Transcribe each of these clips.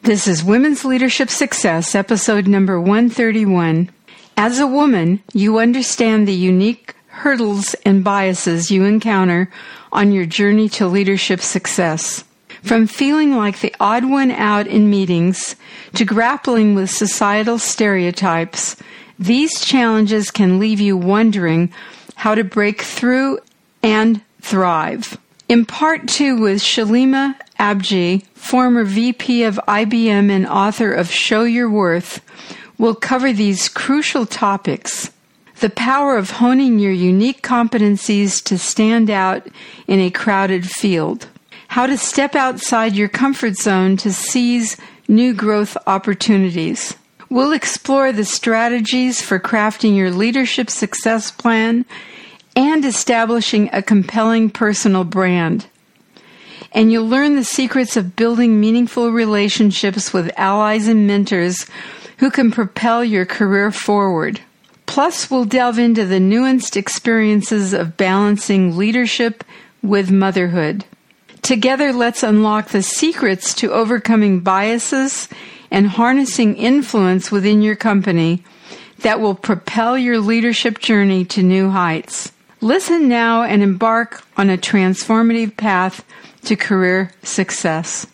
This is Women's Leadership Success, episode number 131. As a woman, you understand the unique hurdles and biases you encounter on your journey to leadership success. From feeling like the odd one out in meetings to grappling with societal stereotypes, these challenges can leave you wondering how to break through and thrive. In part 2 with Shalima Abji, former VP of IBM and author of Show Your Worth, we'll cover these crucial topics: the power of honing your unique competencies to stand out in a crowded field, how to step outside your comfort zone to seize new growth opportunities. We'll explore the strategies for crafting your leadership success plan and establishing a compelling personal brand. And you'll learn the secrets of building meaningful relationships with allies and mentors who can propel your career forward. Plus, we'll delve into the nuanced experiences of balancing leadership with motherhood. Together, let's unlock the secrets to overcoming biases and harnessing influence within your company that will propel your leadership journey to new heights. Listen now and embark on a transformative path to career success.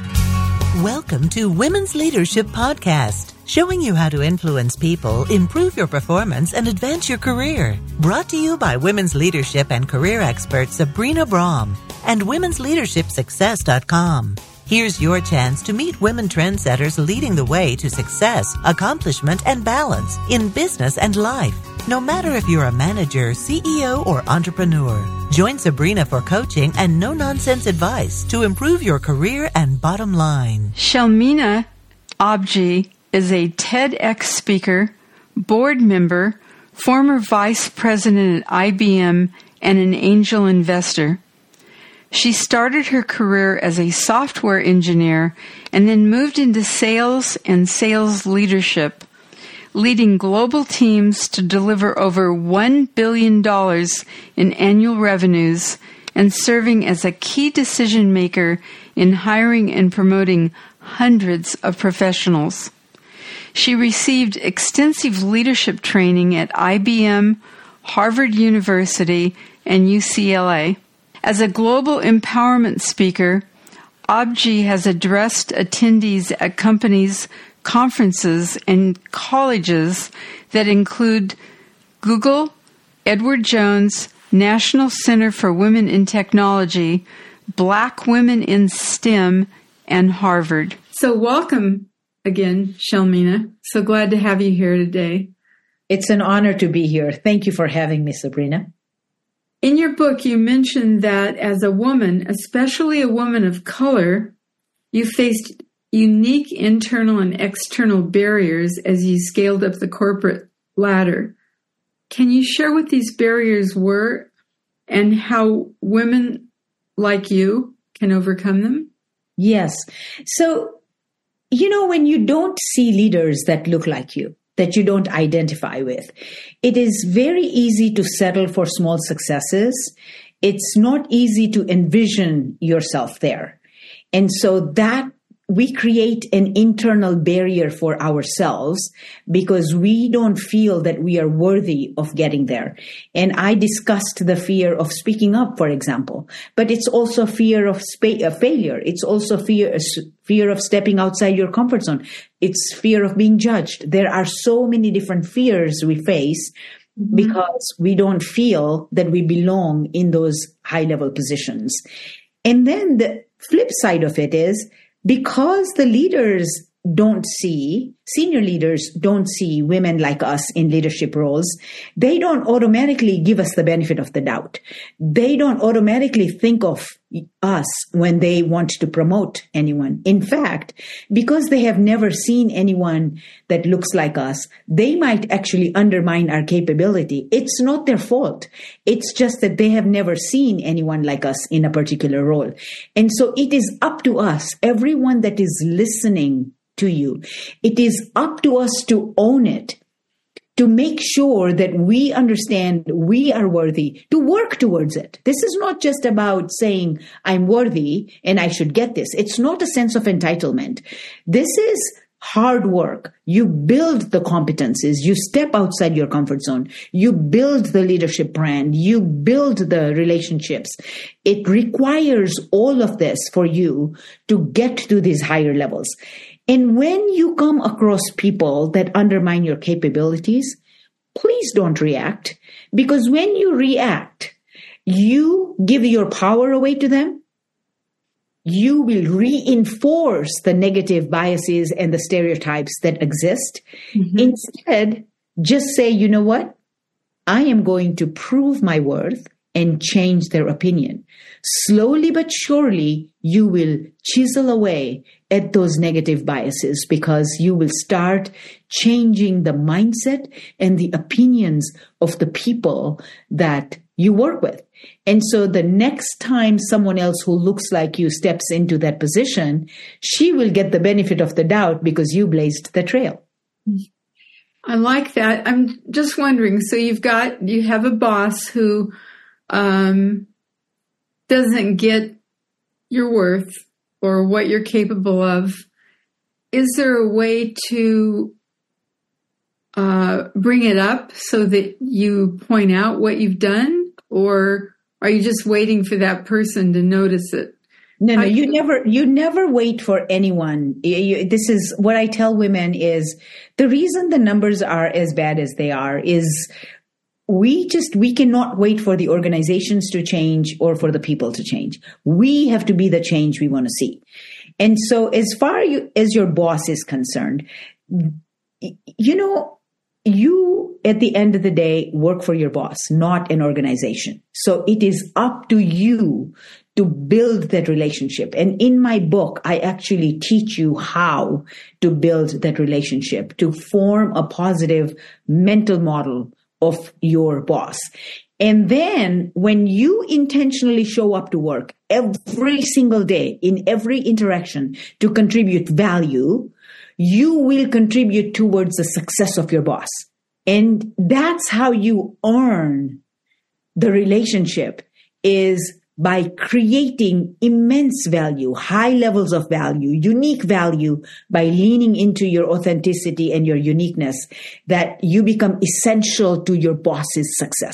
Welcome to Women's Leadership Podcast, showing you how to influence people, improve your performance, and advance your career. Brought to you by women's leadership and career expert Sabrina Brahm and womensleadershipsuccess.com. Here's your chance to meet women trendsetters leading the way to success, accomplishment, and balance in business and life. No matter if you're a manager, CEO, or entrepreneur, join Sabrina for coaching and no-nonsense advice to improve your career and bottom line. Shalima Abji is a TEDx speaker, board member, former vice president at IBM, and an angel investor. She started her career as a software engineer and then moved into sales and sales leadership, leading global teams to deliver over $1 billion in annual revenues and serving as a key decision maker in hiring and promoting hundreds of professionals. She received extensive leadership training at IBM, Harvard University, and UCLA. As a global empowerment speaker, Abji has addressed attendees at companies, conferences, and colleges that include Google, Edward Jones, National Center for Women in Technology, Black Women in STEM, and Harvard. So welcome again, Shalima. So glad to have you here today. It's an honor to be here. Thank you for having me, Sabrina. In your book, you mentioned that as a woman, especially a woman of color, you faced unique internal and external barriers as you scaled up the corporate ladder. Can you share what these barriers were and how women like you can overcome them? Yes. So, when you don't see leaders that look like you, that you don't identify with, it is very easy to settle for small successes. It's not easy to envision yourself there. And so that we create an internal barrier for ourselves because we don't feel that we are worthy of getting there. And I discussed the fear of speaking up, for example, but it's also fear of failure. It's also fear of stepping outside your comfort zone. It's fear of being judged. There are so many different fears we face because we don't feel that we belong in those high-level positions. And then the flip side of it is, because the senior leaders don't see women like us in leadership roles, they don't automatically give us the benefit of the doubt. They don't automatically think of us when they want to promote anyone. In fact, because they have never seen anyone that looks like us, they might actually undermine our capability. It's not their fault. It's just that they have never seen anyone like us in a particular role. And so it is up to us, everyone that is listening to you, it is up to us to own it, to make sure that we understand we are worthy, to work towards it. This is not just about saying, I'm worthy and I should get this. It's not a sense of entitlement. This is hard work. You build the competencies. You step outside your comfort zone. You build the leadership brand. You build the relationships. It requires all of this for you to get to these higher levels. And when you come across people that undermine your capabilities, please don't react. Because when you react, you give your power away to them. You will reinforce the negative biases and the stereotypes that exist. Mm-hmm. Instead, just say, you know what? I am going to prove my worth and change their opinion. Slowly but surely, you will chisel away at those negative biases because you will start changing the mindset and the opinions of the people that you work with. And so the next time someone else who looks like you steps into that position, she will get the benefit of the doubt because you blazed the trail. I like that. I'm just wondering, so you have a boss who doesn't get your worth or what you're capable of. Is there a way to bring it up so that you point out what you've done? Or are you just waiting for that person to notice it? No, you never wait for anyone. This is what I tell women is the reason the numbers are as bad as they are is we cannot wait for the organizations to change or for the people to change. We have to be the change we want to see. And so as far as your boss is concerned, you at the end of the day work for your boss, not an organization. So it is up to you to build that relationship. And in my book, I actually teach you how to build that relationship, to form a positive mental model of your boss. And then when you intentionally show up to work every single day in every interaction to contribute value, you will contribute towards the success of your boss. And that's how you earn the relationship, is by creating immense value, high levels of value, unique value, by leaning into your authenticity and your uniqueness, that you become essential to your boss's success.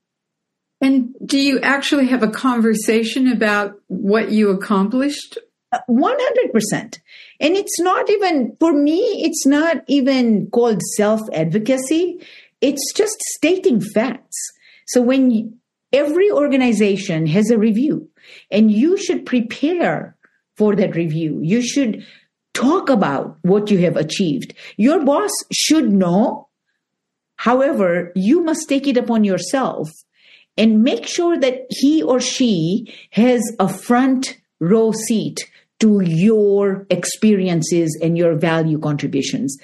And do you actually have a conversation about what you accomplished? 100%. And it's not even, for me, it's not even called self-advocacy. It's just stating facts. So when every organization has a review, and you should prepare for that review. You should talk about what you have achieved. Your boss should know. However, you must take it upon yourself and make sure that he or she has a front row seat to your experiences and your value contributions.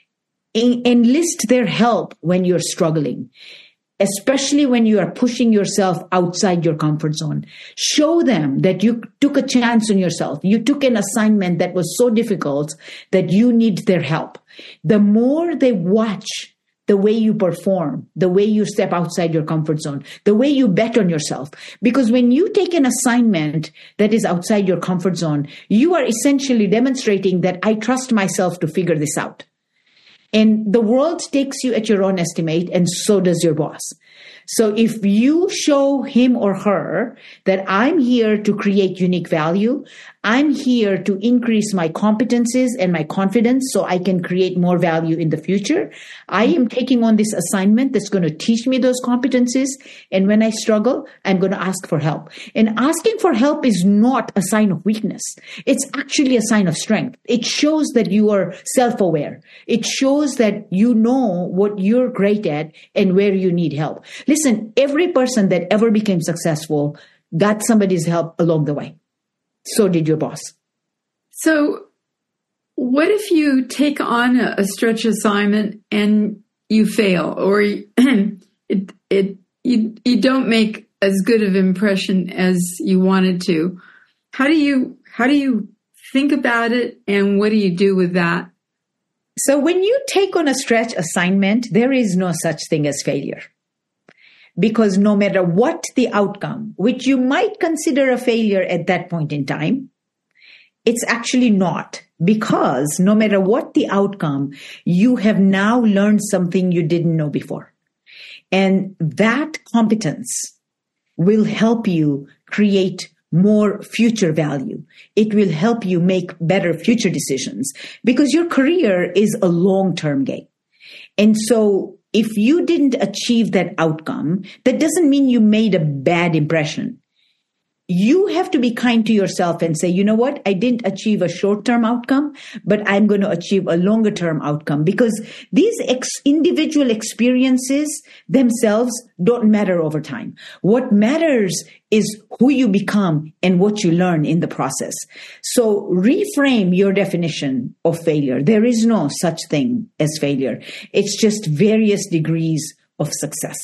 Enlist their help when you're struggling, especially when you are pushing yourself outside your comfort zone. Show them that you took a chance on yourself. You took an assignment that was so difficult that you need their help. The more they watch the way you perform, the way you step outside your comfort zone, the way you bet on yourself. Because when you take an assignment that is outside your comfort zone, you are essentially demonstrating that I trust myself to figure this out. And the world takes you at your own estimate, and so does your boss. So if you show him or her that I'm here to create unique value, I'm here to increase my competencies and my confidence so I can create more value in the future. I am taking on this assignment that's going to teach me those competencies. And when I struggle, I'm going to ask for help. And asking for help is not a sign of weakness. It's actually a sign of strength. It shows that you are self-aware. It shows that you know what you're great at and where you need help. Listen, every person that ever became successful got somebody's help along the way. So did your boss. So what if you take on a stretch assignment and you fail, or you don't make as good of impression as you wanted to? How do you think about it, and what do you do with that? So when you take on a stretch assignment, there is no such thing as failure. Because no matter what the outcome, which you might consider a failure at that point in time, it's actually not. Because no matter what the outcome, you have now learned something you didn't know before. And that competence will help you create more future value. It will help you make better future decisions because your career is a long-term game. And so if you didn't achieve that outcome, that doesn't mean you made a bad impression. You have to be kind to yourself and say, you know what? I didn't achieve a short-term outcome, but I'm going to achieve a longer-term outcome because these individual experiences themselves don't matter over time. What matters is who you become and what you learn in the process. So reframe your definition of failure. There is no such thing as failure. It's just various degrees of success.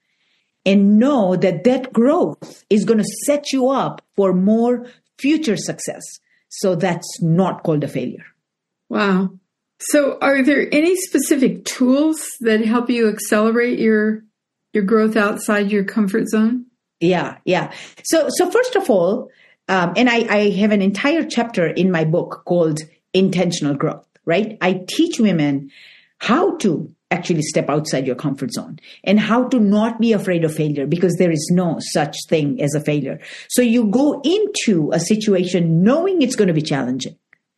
And know that that growth is going to set you up for more future success. So that's not called a failure. Wow. So are there any specific tools that help you accelerate your growth outside your comfort zone? Yeah. So first of all, and I have an entire chapter in my book called Intentional Growth, right? I teach women how to actually step outside your comfort zone and how to not be afraid of failure because there is no such thing as a failure. So you go into a situation knowing it's going to be challenging,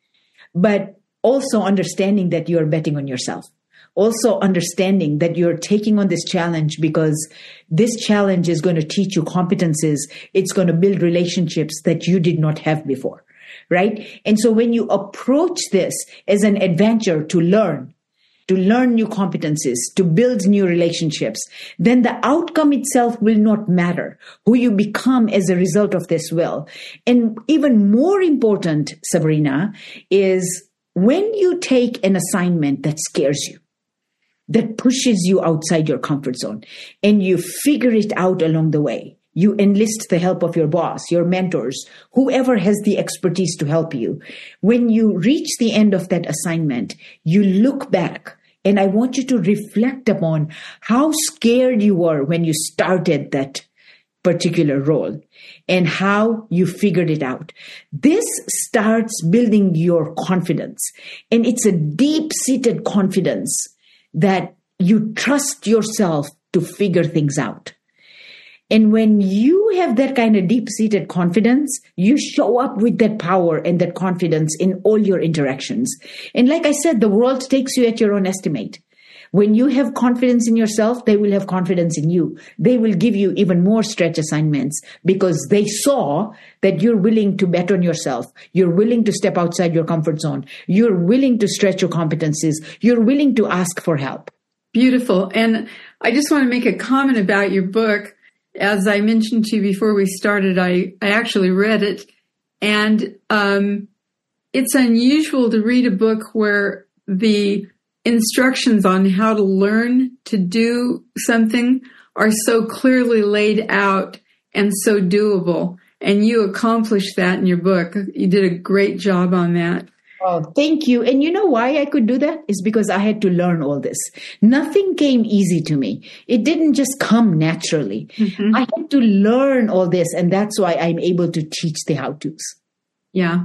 but also understanding that you're betting on yourself. Also understanding that you're taking on this challenge because this challenge is going to teach you competencies. It's going to build relationships that you did not have before, right? And so when you approach this as an adventure to learn new competencies, to build new relationships, then the outcome itself will not matter. Who you become as a result of this will. And even more important, Sabrina, is when you take an assignment that scares you, that pushes you outside your comfort zone, and you figure it out along the way. You enlist the help of your boss, your mentors, whoever has the expertise to help you. When you reach the end of that assignment, you look back. And I want you to reflect upon how scared you were when you started that particular role and how you figured it out. This starts building your confidence. And it's a deep-seated confidence that you trust yourself to figure things out. And when you have that kind of deep-seated confidence, you show up with that power and that confidence in all your interactions. And like I said, the world takes you at your own estimate. When you have confidence in yourself, they will have confidence in you. They will give you even more stretch assignments because they saw that you're willing to bet on yourself. You're willing to step outside your comfort zone. You're willing to stretch your competencies. You're willing to ask for help. Beautiful. And I just want to make a comment about your book. As I mentioned to you before we started, I actually read it. And it's unusual to read a book where the instructions on how to learn to do something are so clearly laid out and so doable. And you accomplished that in your book. You did a great job on that. Oh, thank you. And you know why I could do that? Is because I had to learn all this. Nothing came easy to me. It didn't just come naturally. Mm-hmm. I had to learn all this. And that's why I'm able to teach the how-tos. Yeah.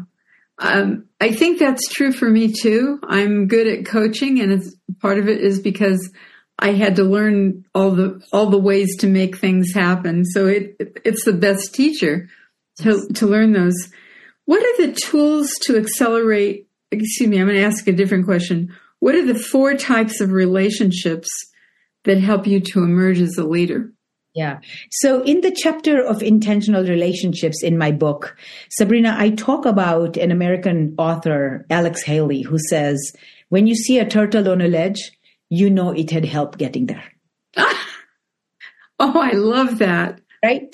I think that's true for me too. I'm good at coaching, and part of it is because I had to learn all the ways to make things happen. So it's the best teacher to learn those. What are the tools to accelerate? Excuse me, I'm going to ask a different question. What are the 4 types of relationships that help you to emerge as a leader? Yeah. So in the chapter of intentional relationships in my book, Sabrina, I talk about an American author, Alex Haley, who says, when you see a turtle on a ledge, you know it had help getting there. Oh, I love that. Right?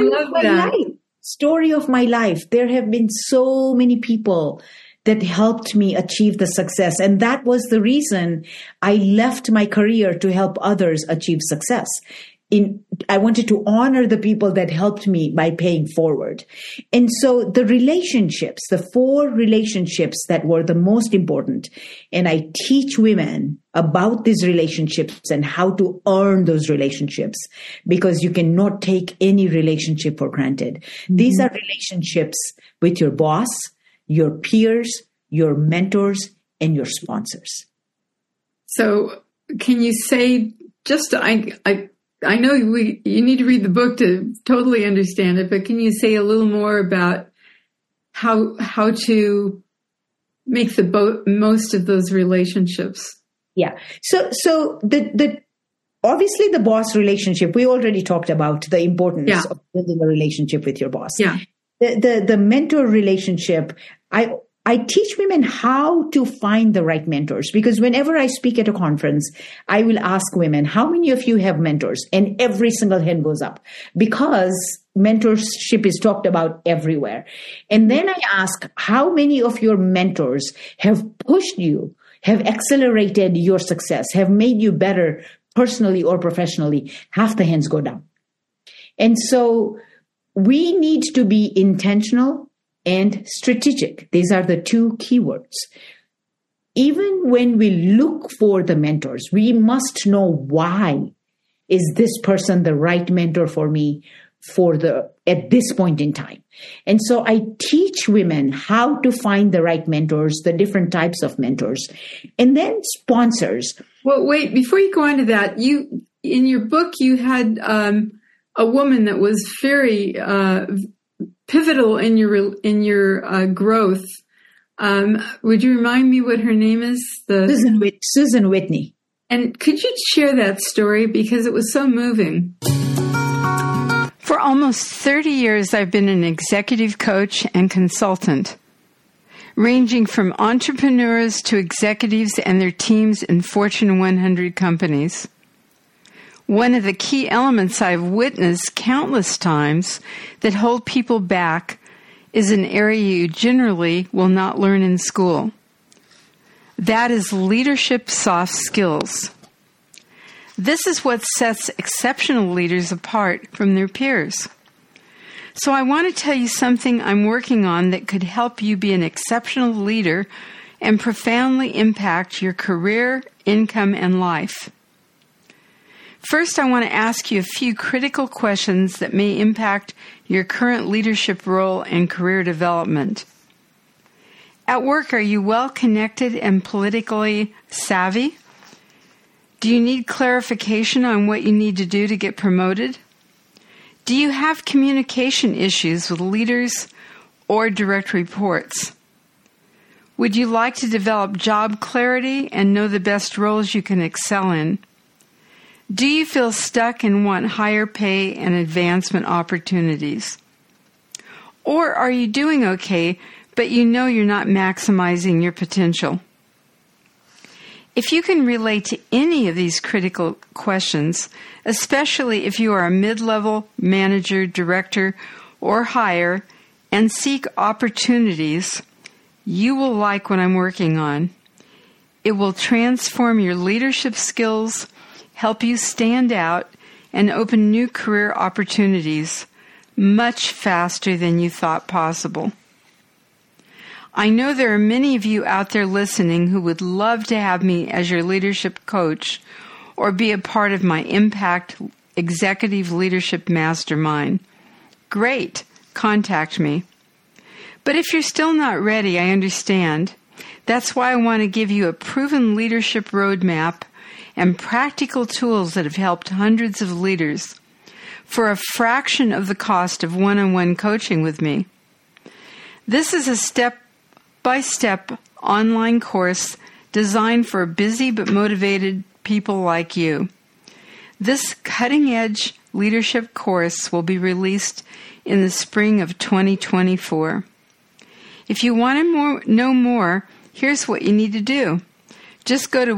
Story of my life. There have been so many people that helped me achieve the success. And that was the reason I left my career to help others achieve success. I wanted to honor the people that helped me by paying forward. And so the relationships, the 4 relationships that were the most important, and I teach women about these relationships and how to earn those relationships, because you cannot take any relationship for granted. Mm-hmm. These are relationships with your boss, your peers, your mentors, and your sponsors. So can you say, I know you need to read the book to totally understand it, but can you say a little more about how to make the most of those relationships? Yeah. So the obviously the boss relationship, we already talked about the importance of building a relationship with your boss. Yeah. The mentor relationship, I teach women how to find the right mentors, because whenever I speak at a conference, I will ask women, how many of you have mentors? And every single hand goes up, because mentorship is talked about everywhere. And then I ask, how many of your mentors have pushed you, have accelerated your success, have made you better personally or professionally? Half the hands go down. And so we need to be intentional and strategic. These are the 2 keywords. Even when we look for the mentors, we must know, why is this person the right mentor for me at this point in time? And so I teach women how to find the right mentors, the different types of mentors, and then sponsors. Well, wait, before you go on to that, in your book, you had a woman that was very pivotal in your growth. Would you remind me what her name is? Susan Whitney. And could you share that story, because it was so moving? For almost 30 years, I've been an executive coach and consultant, ranging from entrepreneurs to executives and their teams in Fortune 100 companies. One of the key elements I've witnessed countless times that hold people back is an area you generally will not learn in school. That is leadership soft skills. This is what sets exceptional leaders apart from their peers. So I want to tell you something I'm working on that could help you be an exceptional leader and profoundly impact your career, income, and life. First, I want to ask you a few critical questions that may impact your current leadership role and career development. At work, are you well connected and politically savvy? Do you need clarification on what you need to do to get promoted? Do you have communication issues with leaders or direct reports? Would you like to develop job clarity and know the best roles you can excel in? Do you feel stuck and want higher pay and advancement opportunities? Or are you doing okay, but you know you're not maximizing your potential? If you can relate to any of these critical questions, especially if you are a mid-level manager, director, or higher, and seek opportunities, you will like what I'm working on. It will transform your leadership skills, help you stand out, and open new career opportunities much faster than you thought possible. I know there are many of you out there listening who would love to have me as your leadership coach or be a part of my Impact Executive Leadership Mastermind. Great, contact me. But if you're still not ready, I understand. That's why I want to give you a proven leadership roadmap and practical tools that have helped hundreds of leaders for a fraction of the cost of one-on-one coaching with me. This is a step-by-step online course designed for busy but motivated people like you. This cutting-edge leadership course will be released in the spring of 2024. If you want to know more, here's what you need to do. Just go to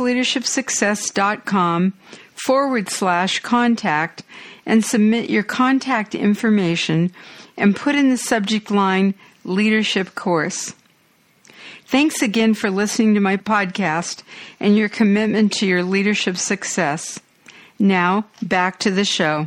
womensleadershipsuccess.com/contact and submit your contact information and put in the subject line Leadership Course. Thanks again for listening to my podcast and your commitment to your leadership success. Now, back to the show.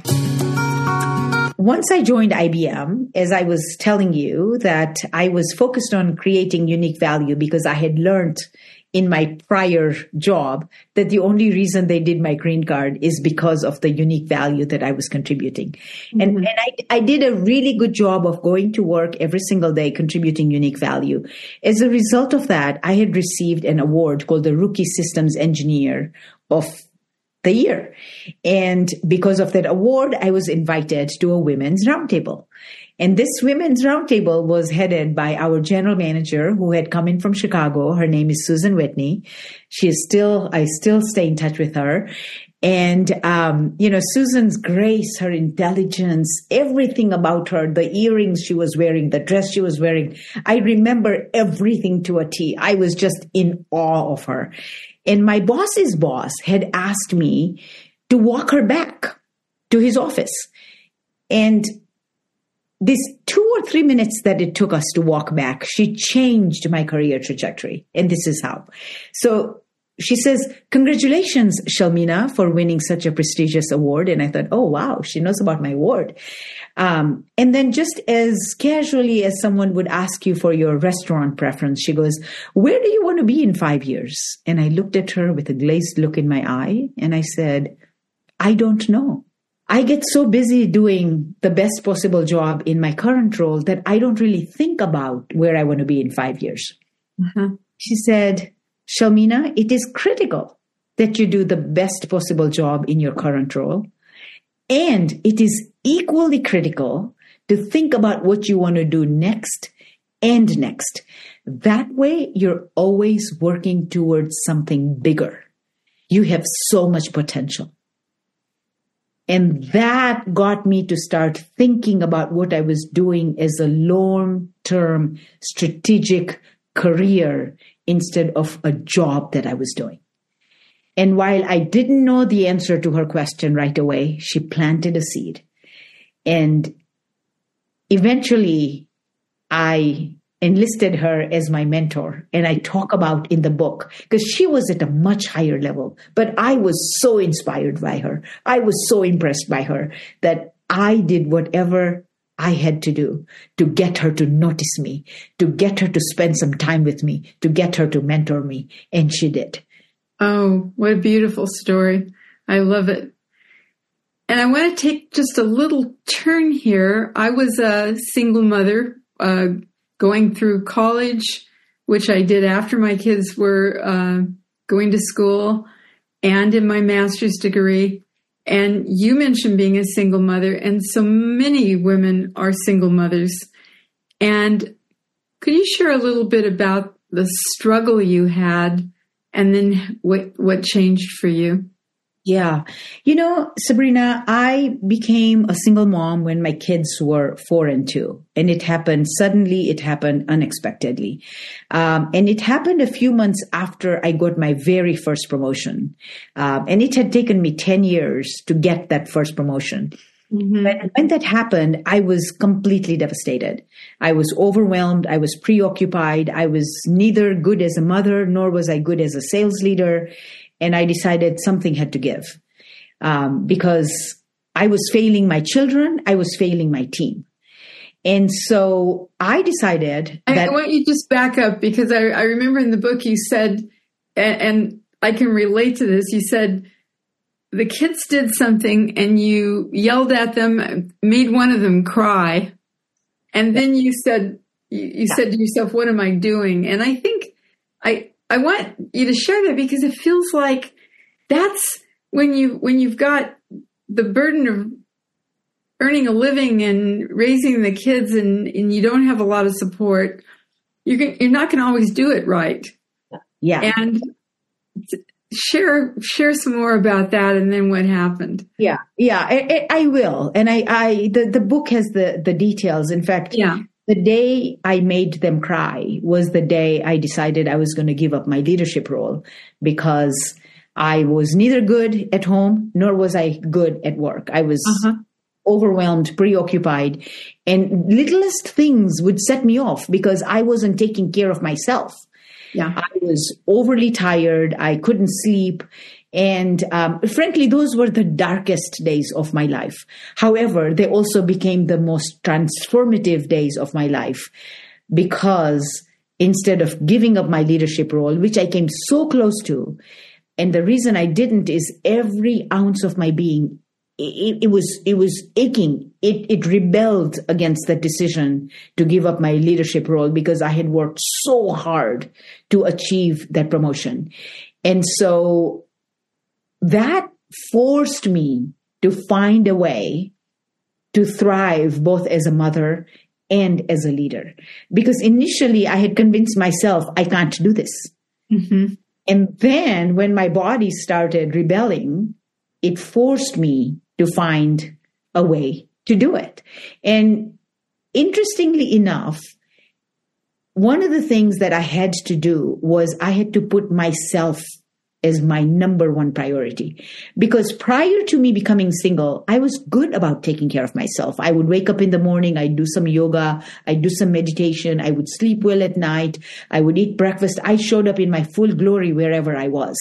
Once I joined IBM, as I was telling you, that I was focused on creating unique value because I had learned in my prior job that the only reason they did my green card is because of the unique value that I was contributing. Mm-hmm. And I did a really good job of going to work every single day, contributing unique value. As a result of that, I had received an award called the Rookie Systems Engineer of the Year. And because of that award, I was invited to a women's roundtable. And this women's roundtable was headed by our general manager who had come in from Chicago. Her name is Susan Whitney. I still stay in touch with her. And, Susan's grace, her intelligence, everything about her, the earrings she was wearing, the dress she was wearing, I remember everything to a T. I was just in awe of her. And my boss's boss had asked me to walk her back to his office. And this 2 or 3 minutes that it took us to walk back, she changed my career trajectory. And this is how. So she says, "Congratulations, Shalmina, for winning such a prestigious award." And I thought, oh, wow, she knows about my award. And then just as casually as someone would ask you for your restaurant preference, she goes, "Where do you want to be in 5 years?" And I looked at her with a glazed look in my eye. And I said, "I don't know. I get so busy doing the best possible job in my current role that I don't really think about where I want to be in 5 years." Mm-hmm. She said, "Shalmina, it is critical that you do the best possible job in your current role. And it is equally critical to think about what you want to do next and next. That way, you're always working towards something bigger. You have so much potential." And that got me to start thinking about what I was doing as a long-term strategic career instead of a job that I was doing. And while I didn't know the answer to her question right away, she planted a seed. And eventually, I enlisted her as my mentor. And I talk about in the book, because she was at a much higher level, but I was so inspired by her. I was so impressed by her that I did whatever I had to do to get her to notice me, to get her to spend some time with me, to get her to mentor me. And she did. Oh, what a beautiful story. I love it. And I want to take just a little turn here. I was a single mother, going through college, which I did after my kids were going to school, and in my master's degree. And you mentioned being a single mother, and so many women are single mothers. And could you share a little bit about the struggle you had and then what changed for you? Yeah. Sabrina, I became a single mom when my kids were 4 and 2. And it happened suddenly. It happened unexpectedly. And it happened a few months after I got my very first promotion. And it had taken me 10 years to get that first promotion. Mm-hmm. But when that happened, I was completely devastated. I was overwhelmed. I was preoccupied. I was neither good as a mother, nor was I good as a sales leader. And I decided something had to give because I was failing my children. I was failing my team. And so I decided that— I want you to just back up, because I remember in the book you said, and I can relate to this, you said the kids did something and you yelled at them, made one of them cry. And then you said, you said to yourself, what am I doing? And I think I want you to share that, because it feels like that's when you've got the burden of earning a living and raising the kids, and you don't have a lot of support. You're not going to always do it right. Yeah. And share some more about that, and then what happened. Yeah. I will. And the book has the details. In fact, the day I made them cry was the day I decided I was going to give up my leadership role, because I was neither good at home, nor was I good at work. I was overwhelmed, preoccupied, and littlest things would set me off because I wasn't taking care of myself. Yeah. I was overly tired. I couldn't sleep. And frankly, those were the darkest days of my life. However, they also became the most transformative days of my life, because instead of giving up my leadership role, which I came so close to, and the reason I didn't is every ounce of my being, it was aching. It rebelled against the decision to give up my leadership role, because I had worked so hard to achieve that promotion. And so that forced me to find a way to thrive both as a mother and as a leader. Because initially I had convinced myself I can't do this. Mm-hmm. And then when my body started rebelling, it forced me to find a way to do it. And interestingly enough, one of the things that I had to do was I had to put myself as my number one priority. Because prior to me becoming single, I was good about taking care of myself. I would wake up in the morning, I'd do some yoga, I'd do some meditation, I would sleep well at night, I would eat breakfast. I showed up in my full glory wherever I was.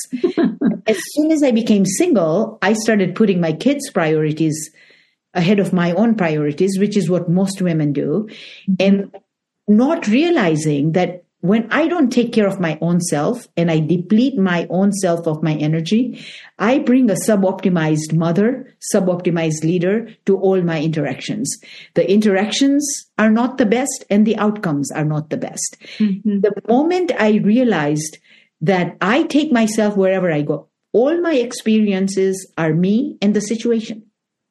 As soon as I became single, I started putting my kids' priorities ahead of my own priorities, which is what most women do. And not realizing that when I don't take care of my own self and I deplete my own self of my energy, I bring a suboptimized mother, suboptimized leader to all my interactions. The interactions are not the best and the outcomes are not the best. Mm-hmm. The moment I realized that I take myself wherever I go, all my experiences are me and the situation.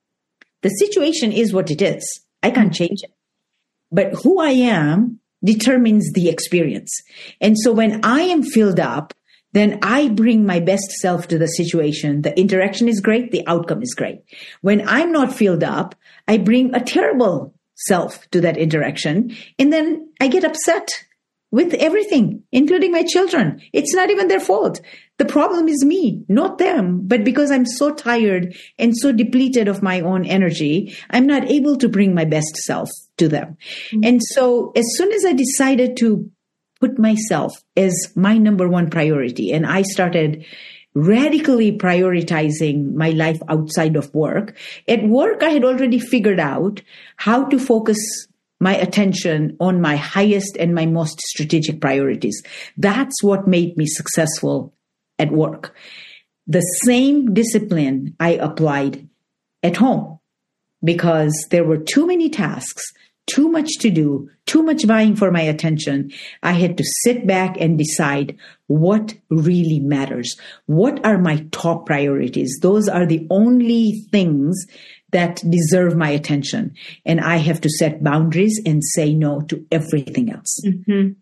The situation is what it is. I can't change it. But who I am determines the experience. And so when I am filled up, then I bring my best self to the situation. The interaction is great. The outcome is great. When I'm not filled up, I bring a terrible self to that interaction. And then I get upset with everything, including my children. It's not even their fault. The problem is me, not them. But because I'm so tired and so depleted of my own energy, I'm not able to bring my best self to them. Mm-hmm. And so as soon as I decided to put myself as my number one priority, and I started radically prioritizing my life outside of work, at work I had already figured out how to focus my attention on my highest and my most strategic priorities. That's what made me successful at work. The same discipline I applied at home, because there were too many tasks, too much to do, too much vying for my attention. I had to sit back and decide what really matters. What are my top priorities? Those are the only things that deserve my attention. And I have to set boundaries and say no to everything else. Mm-hmm.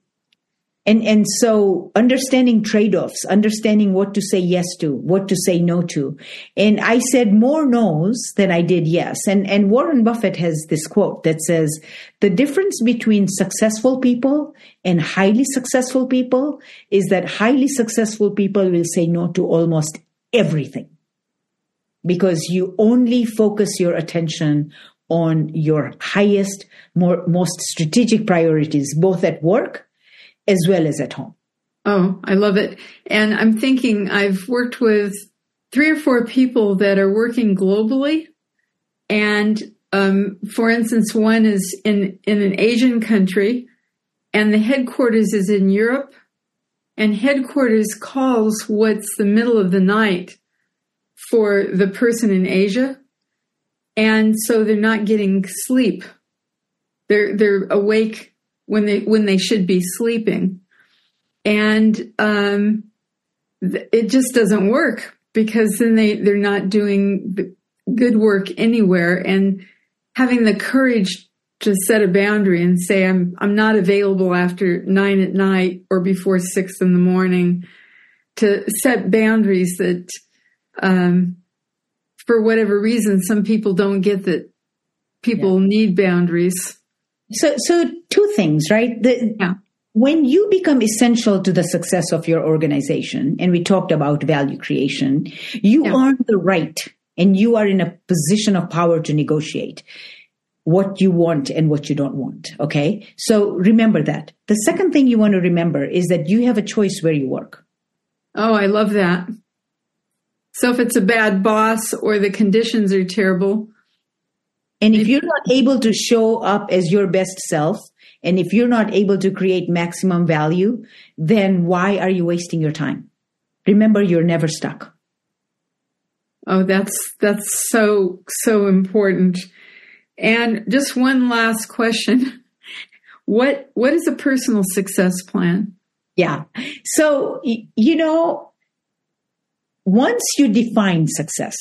And so understanding trade-offs, understanding what to say yes to, what to say no to. And I said more no's than I did yes. And Warren Buffett has this quote that says, the difference between successful people and highly successful people is that highly successful people will say no to almost everything, because you only focus your attention on your highest, most strategic priorities, both at work as well as at home. Oh, I love it. And I'm thinking I've worked with 3 or 4 people that are working globally. And for instance, one is in an Asian country, and the headquarters is in Europe, and headquarters calls what's the middle of the night for the person in Asia. And so they're not getting sleep. They're awake when they should be sleeping. And it just doesn't work, because then they're not doing the good work anywhere. And having the courage to set a boundary and say, I'm not available after 9 at night or before 6 in the morning, to set boundaries that, for whatever reason, some people don't get that people need boundaries. So 2 things, right? When you become essential to the success of your organization, and we talked about value creation, you earn the right, and you are in a position of power to negotiate what you want and what you don't want. Okay. So remember that. The second thing you want to remember is that you have a choice where you work. Oh, I love that. So if it's a bad boss or the conditions are terrible. And if you're not able to show up as your best self, and if you're not able to create maximum value, then why are you wasting your time? Remember, you're never stuck. Oh, that's so important. And just one last question. What is a personal success plan? Yeah. So, once you define success,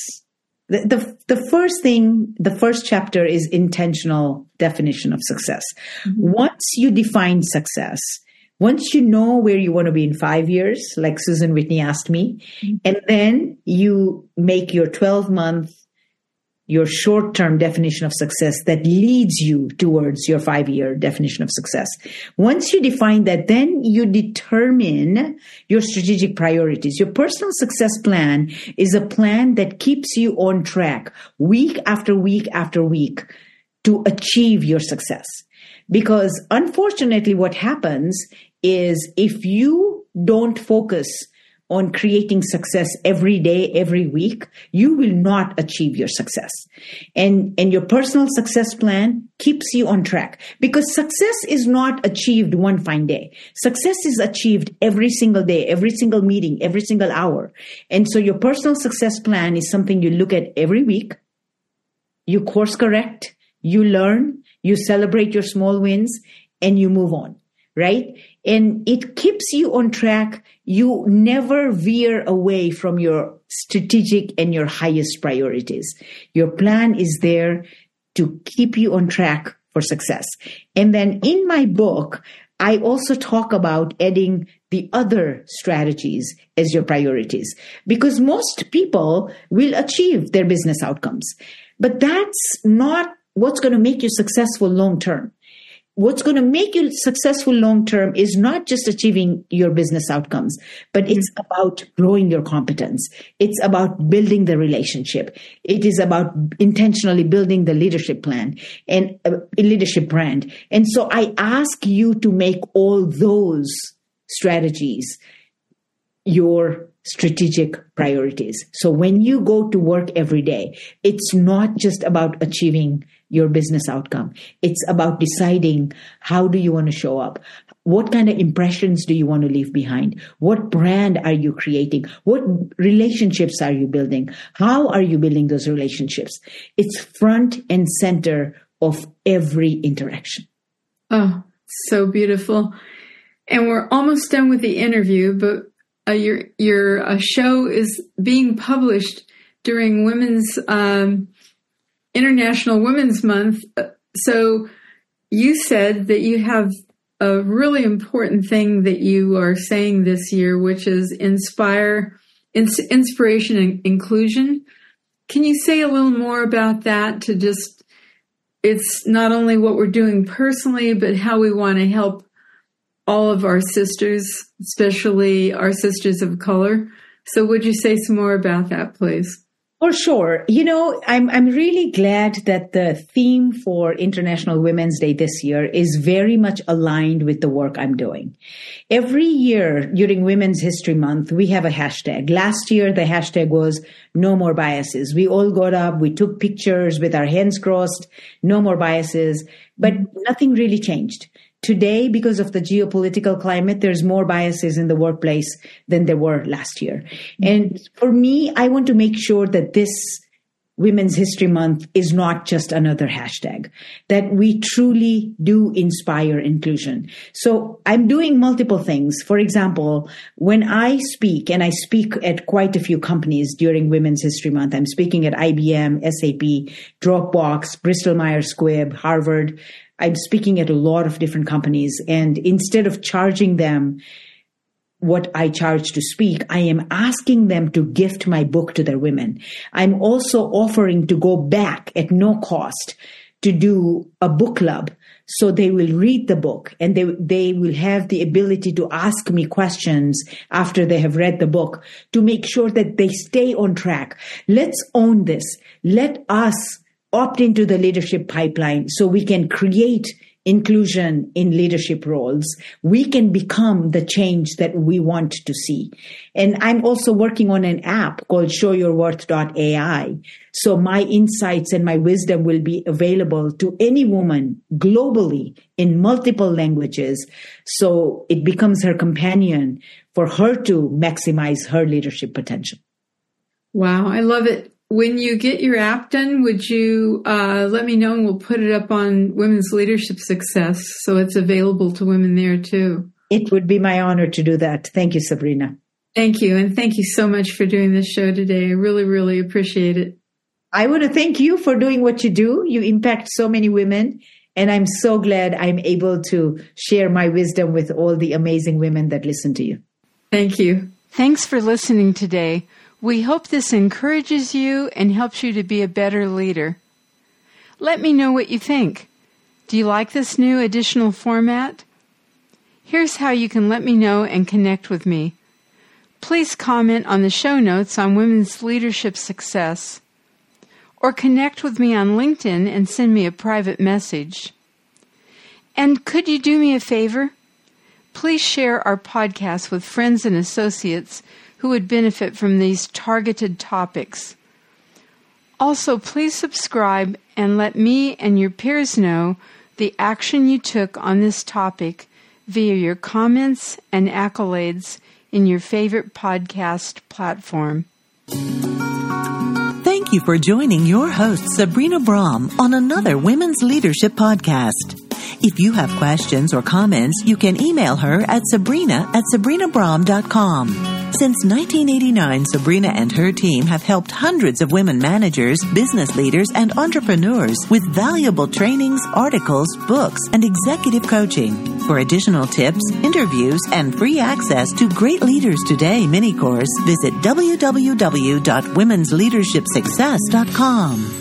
the first chapter is intentional definition of success. Mm-hmm. Once you define success, once you know where you want to be in 5 years, like Susan Whitney asked me, mm-hmm. and then you make your 12-month, your short-term definition of success that leads you towards your 5-year definition of success. Once you define that, then you determine your strategic priorities. Your personal success plan is a plan that keeps you on track week after week after week to achieve your success. Because unfortunately, what happens is if you don't focus on creating success every day, every week, you will not achieve your success. And your personal success plan keeps you on track, because success is not achieved one fine day. Success is achieved every single day, every single meeting, every single hour. And so your personal success plan is something you look at every week. You course correct, you learn, you celebrate your small wins, and you move on, right? And it keeps you on track. You never veer away from your strategic and your highest priorities. Your plan is there to keep you on track for success. And then in my book, I also talk about adding the other strategies as your priorities, because most people will achieve their business outcomes, but that's not what's going to make you successful long term. What's going to make you successful long-term is not just achieving your business outcomes, but it's about growing your competence. It's about building the relationship. It is about intentionally building the leadership plan and leadership brand. And so I ask you to make all those strategies your strategic priorities. So when you go to work every day, it's not just about achieving your business outcome. It's about deciding, how do you want to show up? What kind of impressions do you want to leave behind? What brand are you creating? What relationships are you building? How are you building those relationships? It's front and center of every interaction. Oh, so beautiful. And we're almost done with the interview, but your show is being published during International Women's Month. So you said that you have a really important thing that you are saying this year, which is inspiration and inclusion. Can you say a little more about that? It's not only what we're doing personally, but how we want to help all of our sisters, especially our sisters of color. So would you say some more about that, please? For sure. I'm really glad that the theme for International Women's Day this year is very much aligned with the work I'm doing. Every year during Women's History Month, we have a hashtag. Last year, the hashtag was no more biases. We all got up, we took pictures with our hands crossed, no more biases, but nothing really changed. Today, because of the geopolitical climate, there's more biases in the workplace than there were last year. And for me, I want to make sure that this Women's History Month is not just another hashtag, that we truly do inspire inclusion. So I'm doing multiple things. For example, when I speak, and I speak at quite a few companies during Women's History Month, I'm speaking at IBM, SAP, Dropbox, Bristol-Myers Squibb, Harvard. I'm speaking at a lot of different companies, and instead of charging them what I charge to speak, I am asking them to gift my book to their women. I'm also offering to go back at no cost to do a book club. So they will read the book, and they will have the ability to ask me questions after they have read the book to make sure that they stay on track. Let's own this. Let us opt into the leadership pipeline so we can create inclusion in leadership roles, we can become the change that we want to see. And I'm also working on an app called showyourworth.ai. So my insights and my wisdom will be available to any woman globally in multiple languages. So it becomes her companion for her to maximize her leadership potential. Wow, I love it. When you get your app done, would you let me know, and we'll put it up on Women's Leadership Success so it's available to women there too. It would be my honor to do that. Thank you, Sabrina. Thank you. And thank you so much for doing this show today. I really, really appreciate it. I want to thank you for doing what you do. You impact so many women, and I'm so glad I'm able to share my wisdom with all the amazing women that listen to you. Thank you. Thanks for listening today. We hope this encourages you and helps you to be a better leader. Let me know what you think. Do you like this new additional format? Here's how you can let me know and connect with me. Please comment on the show notes on Women's Leadership Success, or connect with me on LinkedIn and send me a private message. And could you do me a favor? Please share our podcast with friends and associates who would benefit from these targeted topics. Also, please subscribe and let me and your peers know the action you took on this topic via your comments and accolades in your favorite podcast platform. Thank you for joining your host, Sabrina Brahm, on another Women's Leadership Podcast. If you have questions or comments, you can email her at sabrina@sabrinabrahm.com. Since 1989, Sabrina and her team have helped hundreds of women managers, business leaders, and entrepreneurs with valuable trainings, articles, books, and executive coaching. For additional tips, interviews, and free access to Great Leaders Today mini-course, visit www.womensleadershipsuccess.com.